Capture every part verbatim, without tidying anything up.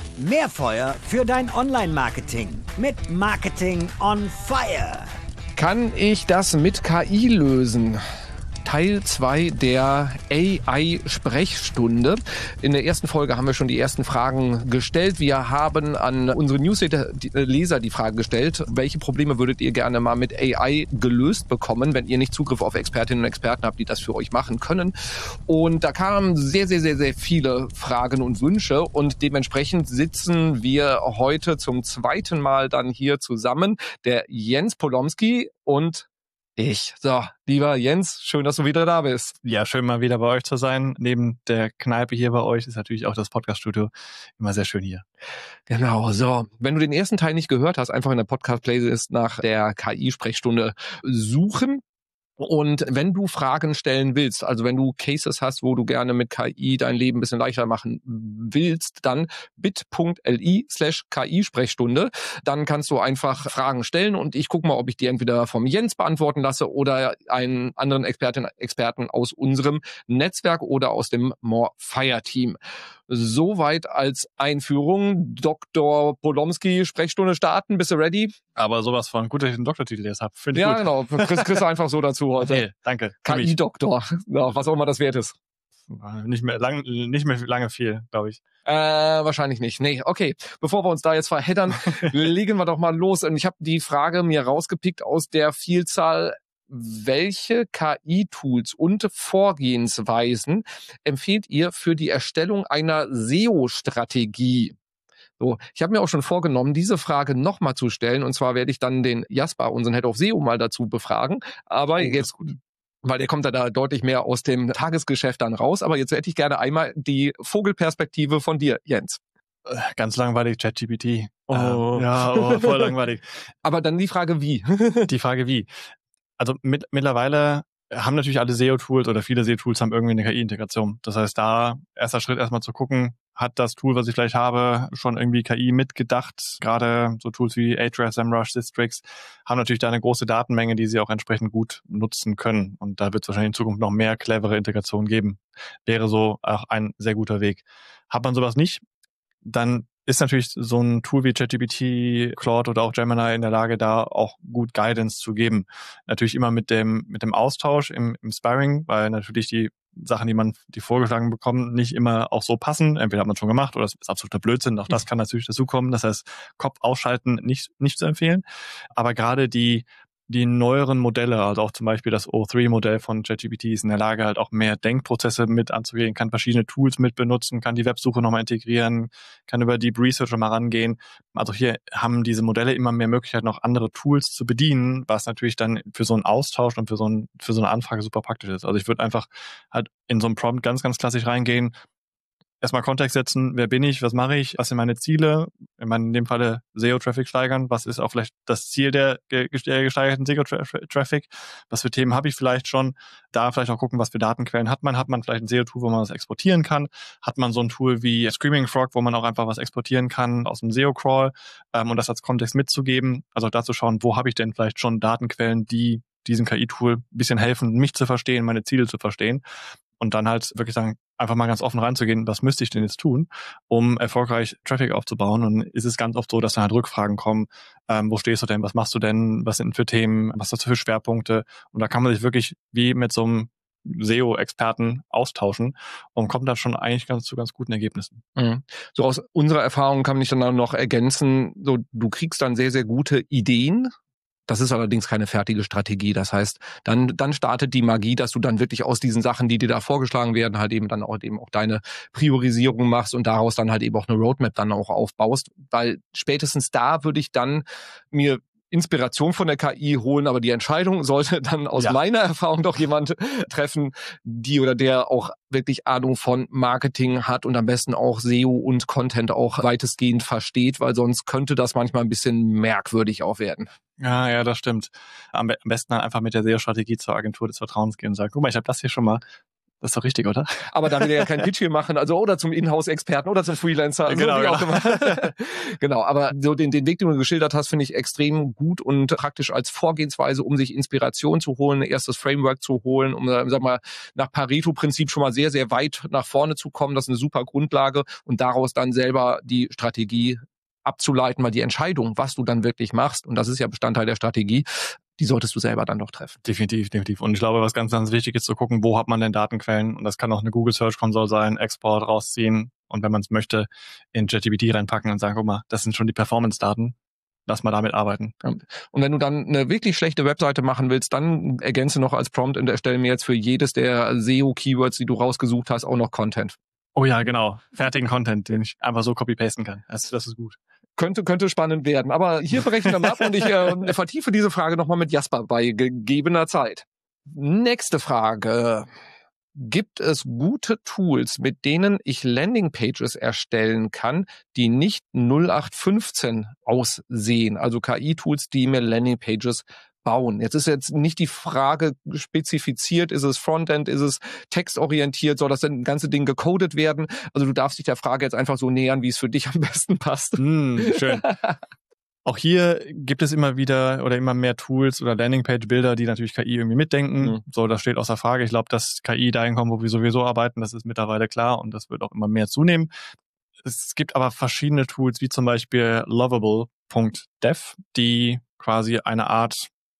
Mehr Feuer für dein Online-Marketing mit Marketing on Fire. Kann ich das mit K I lösen? Teil zwei der A I-Sprechstunde. In der ersten Folge haben wir schon die ersten Fragen gestellt. Wir haben an unsere Newsletter-Leser die Frage gestellt, welche Probleme würdet ihr gerne mal mit A I gelöst bekommen, wenn ihr nicht Zugriff auf Expertinnen und Experten habt, die das für euch machen können. Und da kamen sehr, sehr, sehr, sehr viele Fragen und Wünsche und dementsprechend sitzen wir heute zum zweiten Mal dann hier zusammen. Der Jens Polomski und ich. So, lieber Jens, schön, dass du wieder da bist. Ja, schön mal wieder bei euch zu sein. Neben der Kneipe hier bei euch ist natürlich auch das Podcast-Studio immer sehr schön hier. Genau, so. Wenn du den ersten Teil nicht gehört hast, einfach in der Podcast-Playlist nach der K I-Sprechstunde suchen. Und wenn du Fragen stellen willst, also wenn du Cases hast, wo du gerne mit K I dein Leben ein bisschen leichter machen willst, dann bit.ly slash KI-Sprechstunde. Dann kannst du einfach Fragen stellen und ich gucke mal, ob ich die entweder vom Jens beantworten lasse oder einen anderen Expertin, Experten aus unserem Netzwerk oder aus dem More Fire Team. Soweit als Einführung. Doktor Polomski, Sprechstunde starten. Bist du ready? Aber sowas von gut, dass ich einen Doktortitel jetzt habe. Finde ich ja, gut. Genau. Kriegst, kriegst du einfach so dazu heute. Okay, danke. K I-Doktor. Ja, was auch immer das wert ist. Nicht mehr, lang, nicht mehr lange viel, glaube ich. Äh, wahrscheinlich nicht. Nee, okay. Bevor wir uns da jetzt verheddern, legen wir doch mal los. Und ich habe die Frage mir rausgepickt aus der Vielzahl: Welche K I-Tools und Vorgehensweisen empfehlt ihr für die Erstellung einer S E O-Strategie? So, ich habe mir auch schon vorgenommen, diese Frage nochmal zu stellen. Und zwar werde ich dann den Jasper, unseren Head of S E O, mal dazu befragen. Aber oh, jetzt, weil der kommt da deutlich mehr aus dem Tagesgeschäft dann raus. Aber jetzt hätte ich gerne einmal die Vogelperspektive von dir, Jens. Ganz langweilig, ChatGPT. Oh. Äh, ja, oh, voll langweilig. Aber dann die Frage, wie? Die Frage, wie? Also mit, mittlerweile haben natürlich alle S E O-Tools oder viele S E O-Tools haben irgendwie eine K I-Integration. Das heißt, da erster Schritt erstmal zu gucken, hat das Tool, was ich vielleicht habe, schon irgendwie K I mitgedacht. Gerade so Tools wie Ahrefs, SEMrush, Sistrix haben natürlich da eine große Datenmenge, die sie auch entsprechend gut nutzen können. Und da wird es wahrscheinlich in Zukunft noch mehr clevere Integrationen geben. Wäre so auch ein sehr guter Weg. Hat man sowas nicht, dann ist natürlich so ein Tool wie ChatGPT, Claude oder auch Gemini in der Lage, da auch gut Guidance zu geben. Natürlich immer mit dem mit dem Austausch im, im Sparring, weil natürlich die Sachen, die man, die vorgeschlagen bekommt, nicht immer auch so passen. Entweder hat man schon gemacht oder es ist absoluter Blödsinn. Auch das kann natürlich dazukommen. Das heißt, Kopf ausschalten nicht nicht zu empfehlen. Aber gerade die die neueren Modelle, also auch zum Beispiel das O drei Modell von ChatGPT, ist in der Lage, halt auch mehr Denkprozesse mit anzugehen, kann verschiedene Tools mit benutzen, kann die Websuche nochmal integrieren, kann über Deep Research mal rangehen. Also hier haben diese Modelle immer mehr Möglichkeiten, auch andere Tools zu bedienen, was natürlich dann für so einen Austausch und für so, ein, für so eine Anfrage super praktisch ist. Also ich würde einfach halt in so einen Prompt ganz, ganz klassisch reingehen, erstmal Kontext setzen, wer bin ich, was mache ich, was sind meine Ziele, in, meinem, in dem Falle S E O-Traffic steigern, was ist auch vielleicht das Ziel der, der gesteigerten S E O-Traffic, was für Themen habe ich vielleicht schon, da vielleicht auch gucken, was für Datenquellen hat man, hat man vielleicht ein S E O-Tool, wo man das exportieren kann, hat man so ein Tool wie Screaming Frog, wo man auch einfach was exportieren kann aus dem S E O-Crawl ähm, und das als Kontext mitzugeben, also auch dazu schauen, wo habe ich denn vielleicht schon Datenquellen, die diesem K I-Tool ein bisschen helfen, mich zu verstehen, meine Ziele zu verstehen. Und dann halt wirklich sagen, einfach mal ganz offen reinzugehen, was müsste ich denn jetzt tun, um erfolgreich Traffic aufzubauen. Und ist es ganz oft so, dass dann halt Rückfragen kommen, ähm, wo stehst du denn, was machst du denn, was sind für Themen, was hast du für Schwerpunkte? Und da kann man sich wirklich wie mit so einem S E O-Experten austauschen und kommt dann schon eigentlich ganz zu ganz guten Ergebnissen. Mhm. So aus unserer Erfahrung kann ich dann auch noch ergänzen, so du kriegst dann sehr, sehr gute Ideen. Das ist allerdings keine fertige Strategie. Das heißt, dann, dann startet die Magie, dass du dann wirklich aus diesen Sachen, die dir da vorgeschlagen werden, halt eben dann auch eben auch deine Priorisierung machst und daraus dann halt eben auch eine Roadmap dann auch aufbaust. Weil spätestens da würde ich dann mir Inspiration von der K I holen, aber die Entscheidung sollte dann aus ja. meiner Erfahrung doch jemand treffen, die oder der auch wirklich Ahnung von Marketing hat und am besten auch S E O und Content auch weitestgehend versteht, weil sonst könnte das manchmal ein bisschen merkwürdig auch werden. Ja, ja, das stimmt. Am, be- am besten dann einfach mit der S E O-Strategie zur Agentur des Vertrauens gehen und sagen, guck mal, ich habe das hier schon mal Das ist doch richtig, oder? Aber da will er ja kein Pitch hier machen, also oder zum Inhouse-Experten oder zum Freelancer. Also Genau, wie auch genau. immer. Genau, aber so den, den Weg, den du geschildert hast, finde ich extrem gut und praktisch als Vorgehensweise, um sich Inspiration zu holen, ein erstes Framework zu holen, um, sag mal, nach Pareto-Prinzip schon mal sehr, sehr weit nach vorne zu kommen. Das ist eine super Grundlage und daraus dann selber die Strategie abzuleiten, weil die Entscheidung, was du dann wirklich machst, und das ist ja Bestandteil der Strategie, die solltest du selber dann doch treffen. Definitiv, definitiv. Und ich glaube, was ganz, ganz wichtig ist, zu gucken, wo hat man denn Datenquellen? Und das kann auch eine Google Search Console sein, Export rausziehen und wenn man es möchte, in ChatGPT reinpacken und sagen, guck mal, das sind schon die Performance-Daten. Lass mal damit arbeiten. Und wenn du dann eine wirklich schlechte Webseite machen willst, dann ergänze noch als Prompt und erstelle mir jetzt für jedes der S E O-Keywords, die du rausgesucht hast, auch noch Content. Oh ja, genau. Fertigen Content, den ich einfach so copy-pasten kann. Das, das ist gut. Könnte, könnte spannend werden. Aber hier berechnen wir mal ab und ich äh, vertiefe diese Frage nochmal mit Jasper bei gegebener Zeit. Nächste Frage. Gibt es gute Tools, mit denen ich Landingpages erstellen kann, die nicht null acht fünfzehn aussehen? Also K I-Tools, die mir Landingpages bauen. Jetzt ist jetzt nicht die Frage spezifiziert, ist es Frontend, ist es textorientiert, soll das denn ganze Ding gecodet werden? Also du darfst dich der Frage jetzt einfach so nähern, wie es für dich am besten passt. Mm, schön. Auch hier gibt es immer wieder oder immer mehr Tools oder Landingpage-Bilder, die natürlich K I irgendwie mitdenken. Mhm. So, das steht außer Frage. Ich glaube, dass K I dahin kommt, wo wir sowieso arbeiten, das ist mittlerweile klar und das wird auch immer mehr zunehmen. Es gibt aber verschiedene Tools, wie zum Beispiel lovable Punkt dev, die quasi eine Art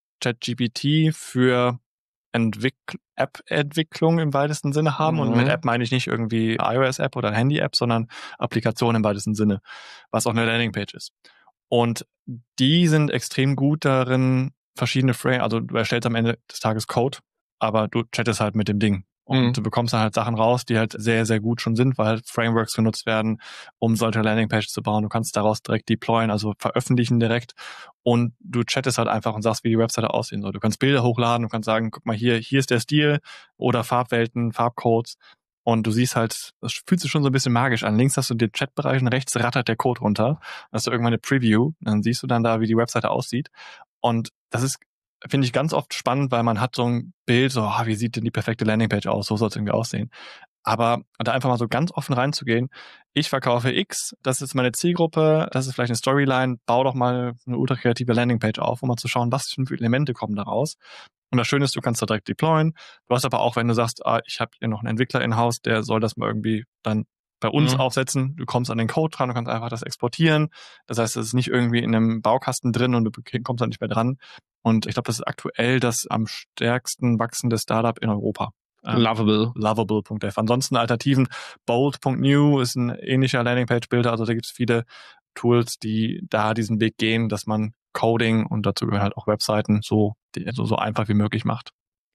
ChatGPT für Entwick- App-Entwicklung im weitesten Sinne haben. Mhm. Und mit App meine ich nicht irgendwie iOS-App oder Handy-App, sondern Applikation im weitesten Sinne, was auch eine Landingpage ist. Und die sind extrem gut darin, verschiedene Frames, also du erstellst am Ende des Tages Code, aber du chattest halt mit dem Ding. Und mhm. du bekommst dann halt Sachen raus, die halt sehr, sehr gut schon sind, weil halt Frameworks genutzt werden, um solche Landingpages zu bauen. Du kannst daraus direkt deployen, also veröffentlichen direkt. Und du chattest halt einfach und sagst, wie die Webseite aussehen soll. Du kannst Bilder hochladen, du kannst sagen, guck mal hier, hier ist der Stil oder Farbwelten, Farbcodes. Und du siehst halt, das fühlt sich schon so ein bisschen magisch an. Links hast du den Chatbereich und rechts rattert der Code runter. Dann hast du irgendwann eine Preview. Dann siehst du dann da, wie die Webseite aussieht. Und das ist, finde ich, ganz oft spannend, weil man hat so ein Bild, so, ah, wie sieht denn die perfekte Landingpage aus? So soll es irgendwie aussehen. Aber da einfach mal so ganz offen reinzugehen, ich verkaufe X, das ist meine Zielgruppe, das ist vielleicht eine Storyline, bau doch mal eine ultra kreative Landingpage auf, um mal zu schauen, was für Elemente kommen daraus. Und das Schöne ist, du kannst da direkt deployen. Du hast aber auch, wenn du sagst, ah, ich habe hier noch einen Entwickler in-house, der soll das mal irgendwie dann bei uns mhm. aufsetzen. Du kommst an den Code dran, du kannst einfach das exportieren. Das heißt, es ist nicht irgendwie in einem Baukasten drin und du kommst da nicht mehr dran. Und ich glaube, das ist aktuell das am stärksten wachsende Startup in Europa. Lovable. Lovable Punkt dev. Ansonsten Alternativen. Bold Punkt new ist ein ähnlicher Landingpage-Builder. Also da gibt es viele Tools, die da diesen Weg gehen, dass man Coding und dazu gehören halt auch Webseiten so, so, so einfach wie möglich macht.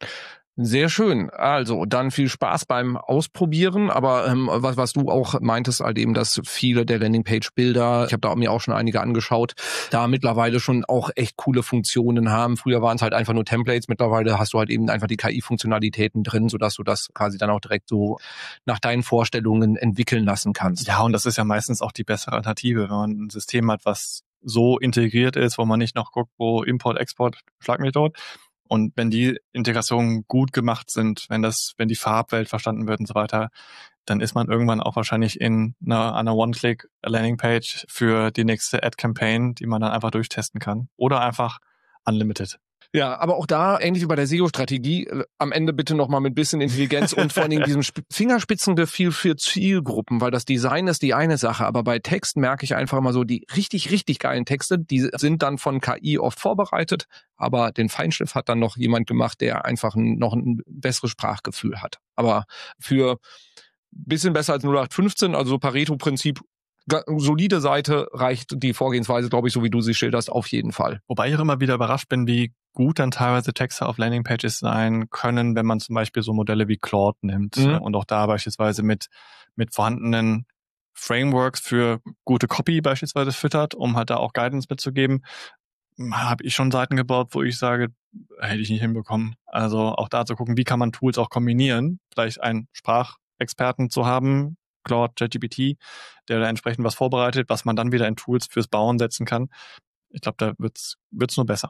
Sehr schön. Also dann viel Spaß beim Ausprobieren. Aber ähm, was, was du auch meintest, halt eben, dass viele der Landingpage-Bilder, ich habe da mir auch schon einige angeschaut, da mittlerweile schon auch echt coole Funktionen haben. Früher waren es halt einfach nur Templates. Mittlerweile hast du halt eben einfach die K I-Funktionalitäten drin, sodass du das quasi dann auch direkt so nach deinen Vorstellungen entwickeln lassen kannst. Ja, und das ist ja meistens auch die bessere Alternative, wenn man ein System hat, was so integriert ist, wo man nicht noch guckt, wo Import, Export, schlag mich tot. Und wenn die Integrationen gut gemacht sind, wenn das, wenn die Farbwelt verstanden wird und so weiter, dann ist man irgendwann auch wahrscheinlich in einer, einer One-Click-Landing-Page für die nächste Ad-Campaign, die man dann einfach durchtesten kann. Oder einfach unlimited. Ja, aber auch da, ähnlich wie bei der S E O-Strategie, äh, am Ende bitte nochmal mit bisschen Intelligenz und vor allen Dingen diesem Sp- Fingerspitzengefühl für Zielgruppen, weil das Design ist die eine Sache, aber bei Text merke ich einfach mal so, die richtig, richtig geilen Texte, die sind dann von K I oft vorbereitet, aber den Feinschliff hat dann noch jemand gemacht, der einfach ein, noch ein besseres Sprachgefühl hat. Aber für bisschen besser als null acht fünfzehn, also so Pareto-Prinzip, solide Seite reicht die Vorgehensweise, glaube ich, so wie du sie schilderst, auf jeden Fall. Wobei ich auch immer wieder überrascht bin, wie gut dann teilweise Texte auf Landingpages sein können, wenn man zum Beispiel so Modelle wie Claude nimmt mhm. und auch da beispielsweise mit mit vorhandenen Frameworks für gute Copy beispielsweise füttert, um halt da auch Guidance mitzugeben. Habe ich schon Seiten gebaut, wo ich sage, hätte ich nicht hinbekommen. Also auch da zu gucken, wie kann man Tools auch kombinieren, vielleicht einen Sprachexperten zu haben, Claude, ChatGPT, der da entsprechend was vorbereitet, was man dann wieder in Tools fürs Bauen setzen kann. Ich glaube, da wird's wird's nur besser.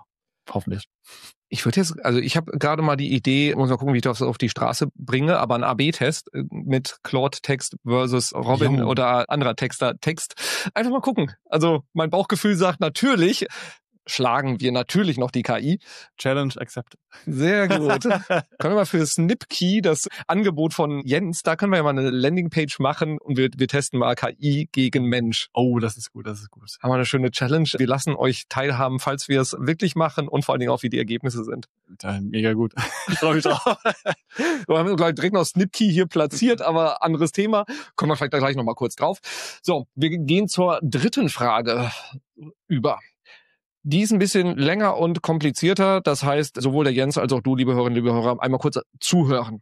Hoffentlich. Ich würde jetzt, also ich habe gerade mal die Idee, muss mal gucken, wie ich das auf die Straße bringe, aber ein A B Test mit Claude Text versus Robin jo. oder anderer Texter Text. Einfach mal gucken. Also mein Bauchgefühl sagt natürlich, schlagen wir natürlich noch die K I. Challenge accepted. Sehr gut. Können wir mal für SnipKey, das Angebot von Jens, da können wir ja mal eine Landingpage machen und wir, wir testen mal K I gegen Mensch. Oh, das ist gut, das ist gut. Haben wir eine schöne Challenge. Wir lassen euch teilhaben, falls wir es wirklich machen und vor allen Dingen auch, wie die Ergebnisse sind. Ja, mega gut. Ich freue mich drauf. Wir haben gleich direkt noch SnipKey hier platziert, aber anderes Thema. Kommen wir vielleicht da gleich nochmal kurz drauf. So, wir gehen zur dritten Frage über. Die ist ein bisschen länger und komplizierter. Das heißt, sowohl der Jens als auch du, liebe Hörerinnen, liebe Hörer, einmal kurz zuhören.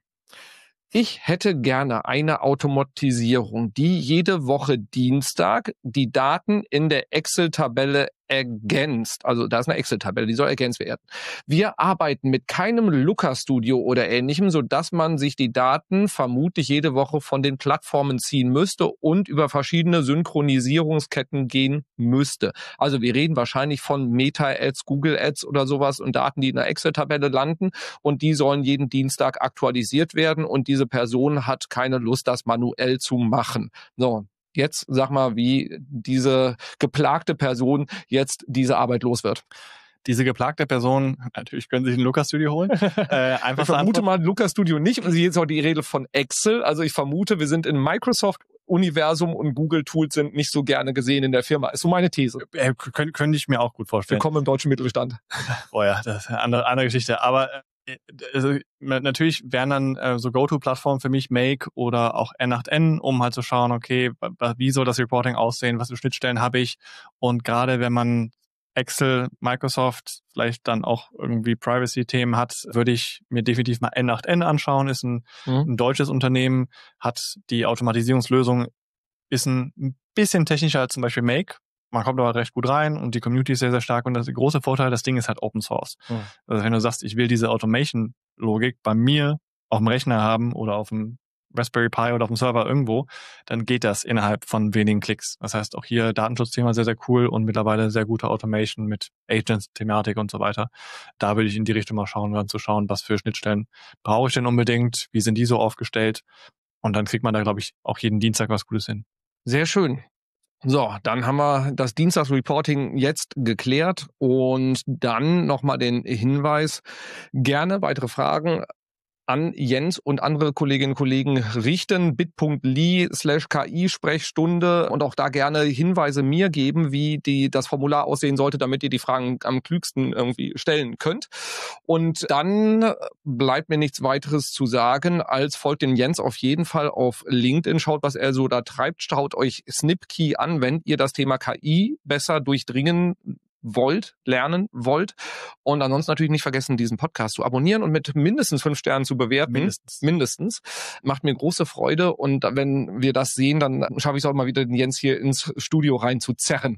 Ich hätte gerne eine Automatisierung, die jede Woche Dienstag die Daten in der Excel-Tabelle ergänzt. Also da ist eine Excel-Tabelle, die soll ergänzt werden. Wir arbeiten mit keinem Looker Studio oder ähnlichem, sodass man sich die Daten vermutlich jede Woche von den Plattformen ziehen müsste und über verschiedene Synchronisierungsketten gehen müsste. Also wir reden wahrscheinlich von Meta-Ads, Google-Ads oder sowas und Daten, die in der Excel-Tabelle landen und die sollen jeden Dienstag aktualisiert werden und diese Person hat keine Lust, das manuell zu machen. So. Jetzt sag mal, wie diese geplagte Person jetzt diese Arbeit los wird. Diese geplagte Person, natürlich können Sie sich ein Looker Studio holen. Äh, einfach ich vermute mal ein Looker Studio nicht. Und jetzt auch die Rede von Excel. Also ich vermute, wir sind in Microsoft-Universum und Google-Tools sind nicht so gerne gesehen in der Firma. Ist so meine These. Äh, könnte könnt ich mir auch gut vorstellen. Willkommen im deutschen Mittelstand. Oh ja, das ist eine andere, andere Geschichte. Aber also, natürlich wären dann äh, so Go-To-Plattformen für mich Make oder auch N acht N, um halt zu schauen, okay, wie soll das Reporting aussehen, was für Schnittstellen habe ich. Und gerade wenn man Excel, Microsoft, vielleicht dann auch irgendwie Privacy-Themen hat, würde ich mir definitiv mal N acht N anschauen. Ist ein, mhm. ein deutsches Unternehmen, hat die Automatisierungslösung, ist ein bisschen technischer als zum Beispiel Make. Man kommt aber recht gut rein und die Community ist sehr, sehr stark. Und das große Vorteil, das Ding ist halt Open Source. Mhm. Also wenn du sagst, ich will diese Automation-Logik bei mir auf dem Rechner haben oder auf dem Raspberry Pi oder auf dem Server irgendwo, dann geht das innerhalb von wenigen Klicks. Das heißt, auch hier Datenschutzthema sehr, sehr cool und mittlerweile sehr gute Automation mit Agents-Thematik und so weiter. Da würde ich in die Richtung mal schauen, dann zu schauen, was für Schnittstellen brauche ich denn unbedingt, wie sind die so aufgestellt. Und dann kriegt man da, glaube ich, auch jeden Dienstag was Gutes hin. Sehr schön. So, dann haben wir das Dienstagsreporting jetzt geklärt und dann nochmal den Hinweis, gerne weitere Fragen an Jens und andere Kolleginnen und Kollegen richten, bit.ly slash KI-Sprechstunde und auch da gerne Hinweise mir geben, wie die das Formular aussehen sollte, damit ihr die Fragen am klügsten irgendwie stellen könnt. Und dann bleibt mir nichts weiteres zu sagen, als folgt den Jens auf jeden Fall auf LinkedIn, schaut, was er so da treibt, schaut euch SnipKey an, wenn ihr das Thema K I besser durchdringen wollt, lernen wollt. Und ansonsten natürlich nicht vergessen, diesen Podcast zu abonnieren und mit mindestens fünf Sternen zu bewerten. Mindestens. Mindestens. Macht mir große Freude. Und wenn wir das sehen, dann schaffe ich es auch mal wieder, den Jens hier ins Studio rein zu zerren.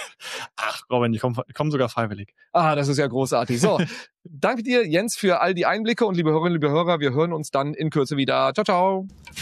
Ach, Robin, ich komme komm sogar freiwillig. Ah, das ist ja großartig. So, danke dir, Jens, für all die Einblicke und liebe Hörerinnen, liebe Hörer, wir hören uns dann in Kürze wieder. Ciao, ciao.